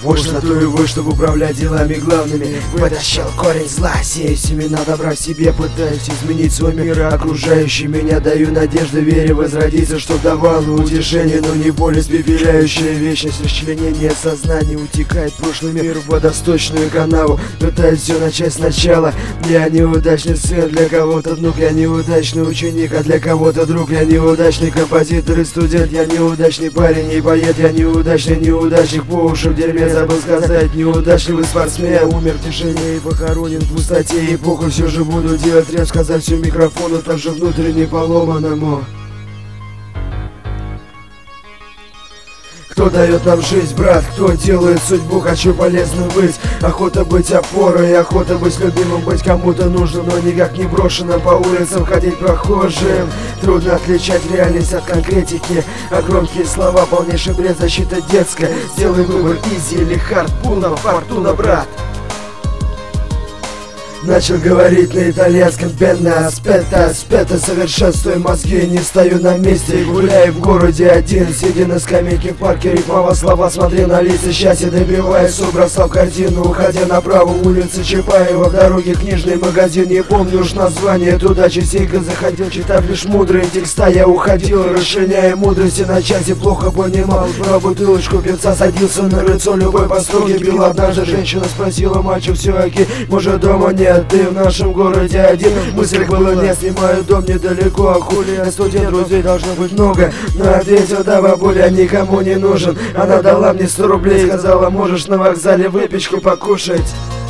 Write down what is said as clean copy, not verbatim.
Вождь на то и вождь, чтобы управлять делами главными. Вытащил корень зла, сею семена добра в себе. Пытаюсь изменить свой мир, окружающий меня. Даю надежду, вере возродиться, чтоб давало утешение, но не боль испепеляющая вечность. Расчленение сознания утекает в прошлый мир, в водосточную канаву. Пытаюсь все начать сначала. Я неудачный сын, для кого-то внук. Я неудачный ученик, а для кого-то друг. Я неудачный композитор и студент. Я неудачный парень и поэт. Я неудачный неудачник, по уши в дерьме. Забыл сказать, неудачливый спортсмен. Умер в тишине и похоронен в пустоте. И похуй, все же буду делать рэп, сказать все микрофону, также внутренне поломанному. Кто дает нам жизнь, брат, кто делает судьбу, хочу полезным быть. Охота быть опорой, охота быть любимым, быть кому-то нужным, но никак не брошенным. По улицам ходить прохожим, трудно отличать реальность от конкретики. А громкие слова, полнейший бред, защита детская. Сделай выбор, изи или хард, пуна, фортуна, брат. Начал говорить на итальянском, бенна, аспета, совершенствуя мозги, не стою на месте, гуляю в городе один, сидя на скамейке в парке, рифмовал слова, смотрел на лица, счастье добиваясь, бросал картину, уходя направо, улица Чапаева, в дороге книжный магазин, не помню уж название, туда частенько заходил, читав лишь мудрые текста, я уходил, расширяя мудрости на часе, плохо понимал, про бутылочку певца, садился на рыцо, любой по струнке бил, однажды женщина спросила, мальчик, все окей, может дома нет? Ты в нашем городе один, в мыслях было не снимаю дом недалеко, а хули я студент, друзей должно быть много. Но ответил, да, бабуля, никому не нужен. Она дала мне 100 рублей, сказала, можешь на вокзале выпечку покушать.